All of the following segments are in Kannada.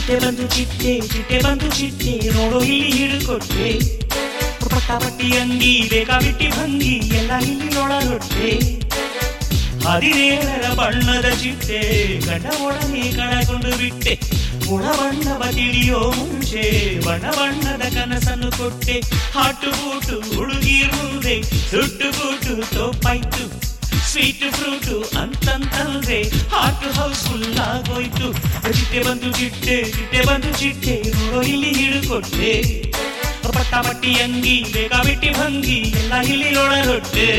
ಚಿಟ್ಟೆ ಬಂದು ಚಿಟ್ಟೆ ನೋಡು ಇಲ್ಲಿ ಹಿಡ್ಕೊಟ್ಟೆ ಪಟ್ಟಾಪಟ್ಟಿ ಅಂಗಿ ಬೇಕಾಬಿಟ್ಟಿ ಭಂಗಿ ಎಲ್ಲ ಇಲ್ಲಿ ಒಳಗೊಟ್ಟೆ 17ರ ಬಣ್ಣದ ಚಿಟ್ಟೆ ಗಂಡ ಒಡನೆ ಕಳಕೊಂಡು ಬಿಟ್ಟೆ ಗುಣ ಬಣ್ಣವ ತಿಳಿಯೋ ಮುಂಚೆ ಬಣ್ಣದ ಕನಸನ್ನು ಕೊಟ್ಟೆ ಹಾಟು ಬೂಟು ಹುಡುಗಿರ್ ಮುಂದೆ ಸುಟ್ಟು ಬೂಟು ತೋಪಾಯ್ತು ಸ್ವೀಟ್ ಫ್ರೂಟು ಅಂತಂತಂದ್ರೆ ಹಾರ್ಟ್ ಹೌಸ್ ಫುಲ್ ಆಗೋಯ್ತು ಚಿಟ್ಟೆ ಬಂದು ಚಿಟ್ಟೆ ನೋಡೋ ಇಲ್ಲಿ ಹಿಡ್ಕೊಟ್ಟೆ ಪಟ್ಟಾಪಟ್ಟಿ ಅಂಗಿ ಬೇಕಾಬಿಟ್ಟಿ ಭಂಗಿ ಎಲ್ಲ ಇಲ್ಲಿ ಒಳಗೊಟ್ಟೆ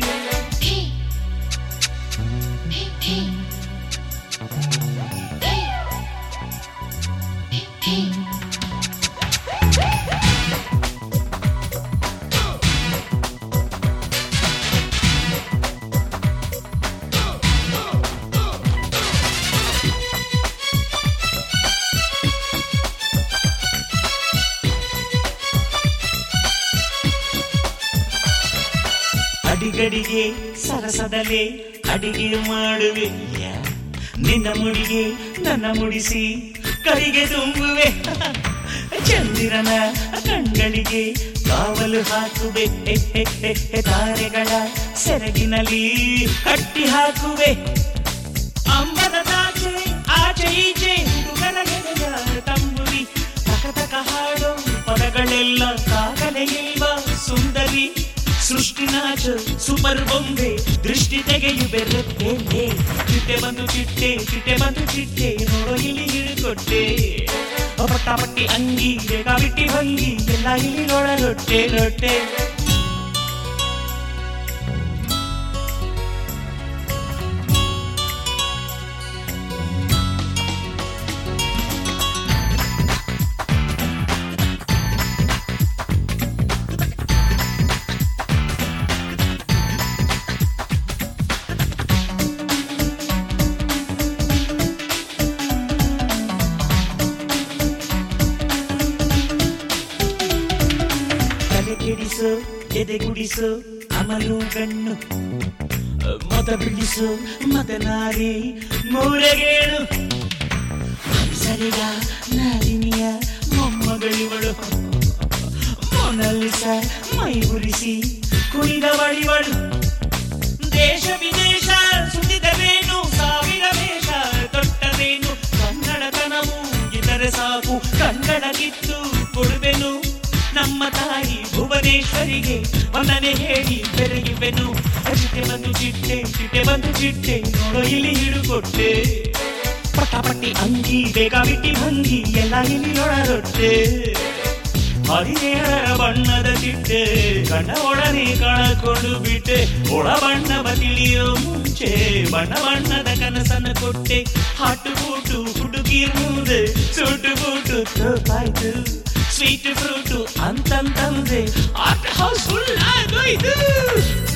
ಅಡಿಗಡಿಗೆ ಸರಸದಲೆ ಅಡಿಗೆ ಮಾಡುವೆ ನಿನ್ನ ಮುಡಿಗೆ ನನ್ನ ಮುಡಿಸಿ ಕೈಗೆ ತುಂಬುವೆ ಚಂದಿರನ ಕಣ್ಗಳಿಗೆ ಕಾವಲು ಹಾಕುವೆ ತಾರೆಗಳ ಸೆರಗಿನಲ್ಲಿ ಕಟ್ಟಿ ಹಾಕುವೆ ಅಂಬದ ಆಚೆ ಈಚೆ ಹುಡುಗರ ಗೆಳೆಯ ತಂಬುರಿ ತಕ ಹಾಡೋ ಪದಗಳೆಲ್ಲ ಕಾಗಲೇ ಇಲ್ವ ಸುಂದರಿ ಸೃಷ್ಟಿ ನಾಚ ಸೂಪರ್ ಬೊಂಬೆ ದೃಷ್ಟಿ ತೆಗೆಯು ಬೆರುತ್ತೆ ಚಿಟ್ಟೆ ಬಂದು ಚಿಟ್ಟೆ ನೋಡೋ ಇಲ್ಲಿ ಹಿಡ್ಕೊಟ್ಟೆ ಪಟ್ಟಾಪಟ್ಟಿ ಅಂಗಿ ಬೇಕಾಬಿಟ್ಟಿ ಭಂಗಿ ಎಲ್ಲ ಇಲ್ಲಿ ಒಳಗೊಟ್ಟೆ ಕೆಡಿಸು ಎದೆ ಗುಡಿಸು ಅಮಲು ಗಣ್ಣು ಮತ ಬಿಡಿಸು ಮತನಾರಿ ಮೂರಗೇಳು ಸರಿಗ ನಾರಿನಿಯ ಮೊಮ್ಮಗಳಿವಳು ಮೊನಲಿಸ ಮೈ ಉರಿಸಿ ಕುಣಿದ ಬಳಿವಳು ದೇಶ ವಿದೇಶ ಸುತ್ತಿದವೇನು ಸಾವಿರ ವೇಷ ತೊಟ್ಟವೇನು ಕನ್ನಡತನವು ಇತರೆ ಸಾಕು ಕನ್ನಡ ಕಿತ್ತು ಕೊಡುವೆನು ನಮ್ಮ ತಾಯಿ ಭುವನೇಶ್ವರಿಗೆ ವಂದನೆ ಹೇಳಿ ಬೆರಗಿವೆನು ಚಿಟ್ಟೆ ಬಂದು ಚಿಟ್ಟೆ ನೋಡೋ ಇಲ್ಲಿ ಹಿಡುಕೊಟ್ಟೆ ಪಟ್ಟಾಪಟ್ಟಿ ಅಂಗಿ ಬೇಕಾಬಿಟ್ಟಿ ಭಂಗಿ ಎಲ್ಲ ಇಲ್ಲಿ ಒಳಗೊಟ್ಟೆ 17ರ ಬಣ್ಣದ ಚಿಟ್ಟೆ ಗಂಡ ಒಡನೆ ಕಳಕೊಂಡು ಬಿಟ್ಟೆ ಒಳ ಬಣ್ಣವ ತಿಳಿಯೋ ಮುಂಚೆ ಬಣ್ಣದ ಕನಸನ್ನು ಕೊಟ್ಟೆ ಹಾಟು ಬೂಟು ಹುಡುಗಿರ್ ಮುಂದೆ ಸುಟ್ಟು ಬೂಟು ತೋಪಾಯ್ತು ಸ್ವೀಟ್ ಫ್ರೂಟು ಅಂತಂತಂದ್ರೆ ಆರ್ಟ್ ಹೌಸ್ ಫುಲ್ ಆಗೋಯ್ತು